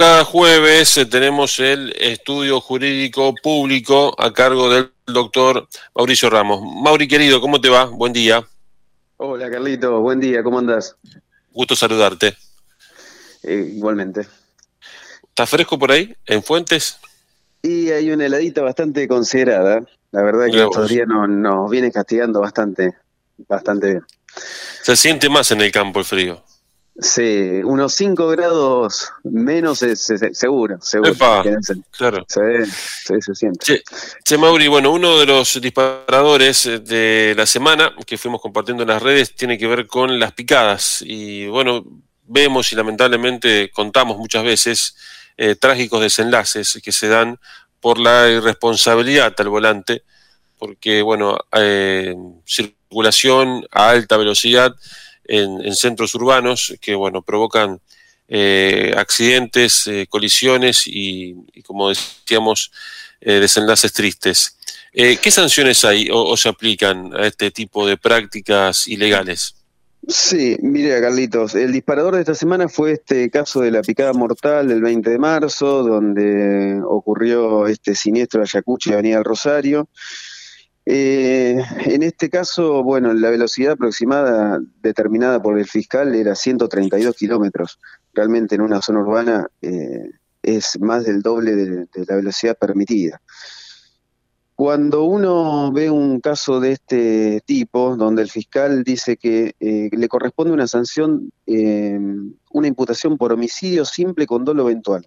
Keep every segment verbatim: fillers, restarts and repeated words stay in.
cada jueves eh, tenemos el estudio jurídico público a cargo del doctor Mauricio Ramos. Mauri, querido, ¿cómo te va? Buen día. Hola Carlito, buen día, ¿cómo andás? Gusto saludarte. Eh, igualmente. ¿Estás fresco por ahí, en Fuentes? Y hay una heladita bastante considerada. La verdad que Mirá estos vos. días nos, nos viene castigando bastante, bastante bien. Se siente más en el campo el frío. Sí, unos cinco grados menos es, es- seguro, seguro. Epa, Quédense. claro. Sí, sí, se siente. Che, che, Mauri, bueno, uno de los disparadores eh, de la semana que fuimos compartiendo en las redes tiene que ver con las picadas. Y bueno, vemos y lamentablemente contamos muchas veces eh, trágicos desenlaces que se dan por la irresponsabilidad al volante, porque bueno, eh, circulación a alta velocidad en, en centros urbanos que bueno, provocan eh, accidentes, eh, colisiones y, y como decíamos, eh, desenlaces tristes. Eh, ¿Qué sanciones hay o, o se aplican a este tipo de prácticas ilegales? Sí, mire Carlitos, el disparador de esta semana fue este caso de la picada mortal del veinte de marzo, donde ocurrió este siniestro de Ayacucho y Avenida del Rosario. Eh, en este caso, bueno, la velocidad aproximada determinada por el fiscal era ciento treinta y dos kilómetros. Realmente en una zona urbana eh, es más del doble de, de la velocidad permitida. Cuando uno ve un caso de este tipo, donde el fiscal dice que eh, le corresponde una sanción, eh, una imputación por homicidio simple con dolo eventual.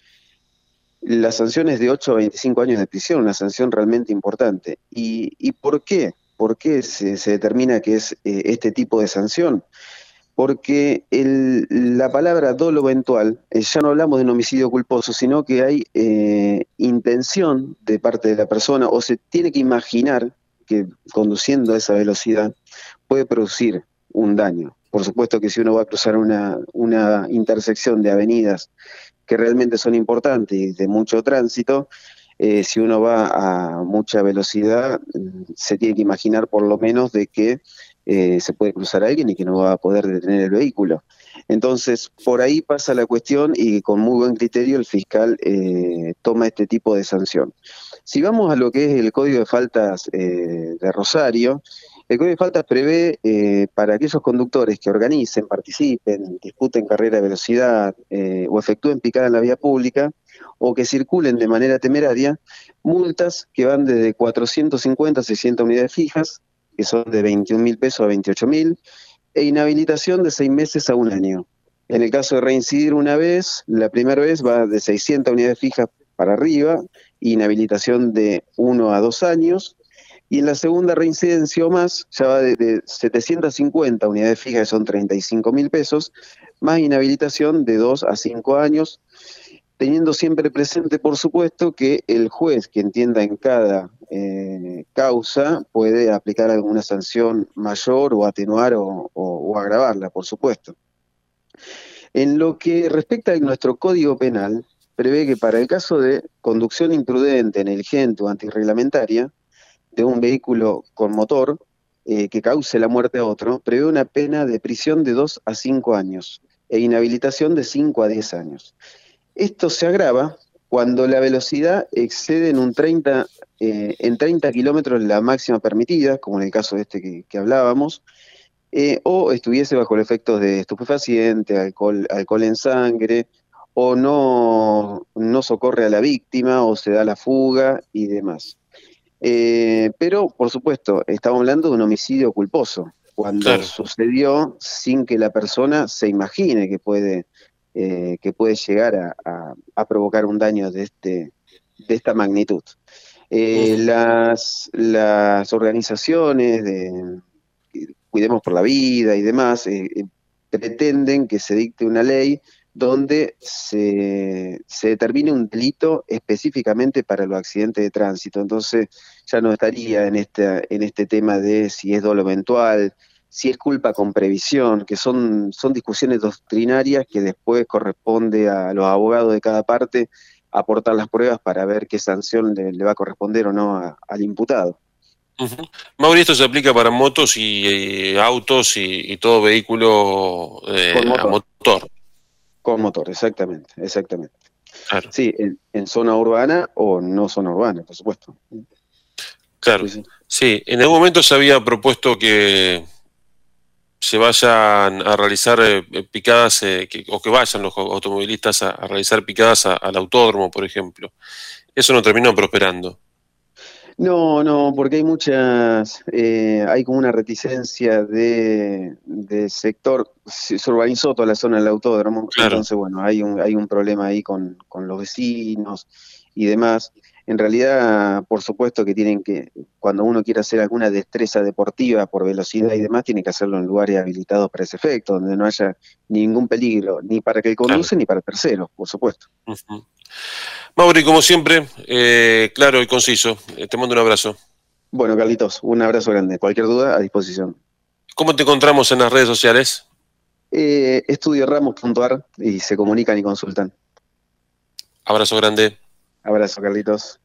La sanción es de ocho a veinticinco años de prisión, una sanción realmente importante. ¿Y, y por qué? ¿Por qué se, se determina que es eh, este tipo de sanción? Porque el- la palabra dolo eventual, eh, ya no hablamos de un homicidio culposo, sino que hay eh, intención de parte de la persona o se tiene que imaginar que conduciendo a esa velocidad puede producir un daño. Por supuesto que si uno va a cruzar una, una intersección de avenidas que realmente son importantes y de mucho tránsito, eh, si uno va a mucha velocidad, mm, se tiene que imaginar por lo menos de que eh, se puede cruzar a alguien y que no va a poder detener el vehículo. Entonces, por ahí pasa la cuestión y con muy buen criterio el fiscal eh, toma este tipo de sanción. Si vamos a lo que es el Código de Faltas eh, de Rosario, el Código de Faltas prevé eh, para aquellos conductores que organicen, participen, disputen carrera de velocidad eh, o efectúen picada en la vía pública o que circulen de manera temeraria, multas que van desde cuatrocientos cincuenta a seiscientas unidades fijas, que son de veintiún mil pesos a veintiocho mil, e inhabilitación de seis meses a un año. En el caso de reincidir una vez, la primera vez va de seiscientas unidades fijas para arriba, inhabilitación de uno a dos años, y en la segunda reincidencia o más, ya va de, de setecientas cincuenta unidades fijas, que son treinta y cinco mil pesos, más inhabilitación de dos a cinco años, teniendo siempre presente, por supuesto, que el juez que entienda en cada eh, causa puede aplicar alguna sanción mayor o atenuar o, o, o agravarla, por supuesto. En lo que respecta a nuestro Código Penal, prevé que para el caso de conducción imprudente, negligente o antirreglamentaria de un vehículo con motor eh, que cause la muerte a otro, prevé una pena de prisión de dos a cinco años e inhabilitación de cinco a diez años. Esto se agrava cuando la velocidad excede en un treinta, eh, en treinta kilómetros la máxima permitida, como en el caso de este que, que hablábamos, eh, o estuviese bajo los efectos de estupefaciente, alcohol, alcohol en sangre, o no, no socorre a la víctima, o se da la fuga y demás. Eh, pero, por supuesto, estamos hablando de un homicidio culposo, cuando Claro. sucedió sin que la persona se imagine que puede, eh, que puede llegar a, a- a provocar un daño de, este, de esta magnitud. Eh, Ujú. las, las organizaciones de Cuidemos por la Vida y demás eh, eh, pretenden que se dicte una ley donde se, se determine un delito específicamente para los accidentes de tránsito. Entonces ya no estaría en, esta, en este tema de si es dolo eventual, si es culpa con previsión, que son, son discusiones doctrinarias que después corresponde a los abogados de cada parte aportar las pruebas para ver qué sanción le, le va a corresponder o no a- al imputado. Ujú. Mauri, esto se aplica para motos y eh, autos y, y todo vehículo Con eh, a motor. motor. Con motor, exactamente, exactamente. Claro, Sí, en, en zona urbana o no zona urbana, por supuesto. claro. Sí, sí. Sí, en algún momento se había propuesto que se vayan a realizar eh, eh, picadas, eh, que- o que vayan los automovilistas a, a realizar picadas a- al autódromo, por ejemplo. Eso no terminó prosperando. No, no, porque hay muchas, eh, hay como una reticencia de, de sector, se se urbanizó toda la zona del autódromo, Claro, entonces bueno, hay un, hay un problema ahí con, con los vecinos y demás. En realidad, por supuesto que tienen que, cuando uno quiere hacer alguna destreza deportiva por velocidad y demás, tiene que hacerlo en lugares habilitados para ese efecto, donde no haya ningún peligro, ni para el que claro. conduce ni para terceros, por supuesto. Ujú. Mauri, como siempre, eh, claro y conciso. Eh, te mando un abrazo. Bueno, Carlitos, un abrazo grande. Cualquier duda, a disposición. ¿Cómo te encontramos en las redes sociales? Eh, estudioramos punto ar y se comunican y consultan. Abrazo grande. Abrazo, Carlitos.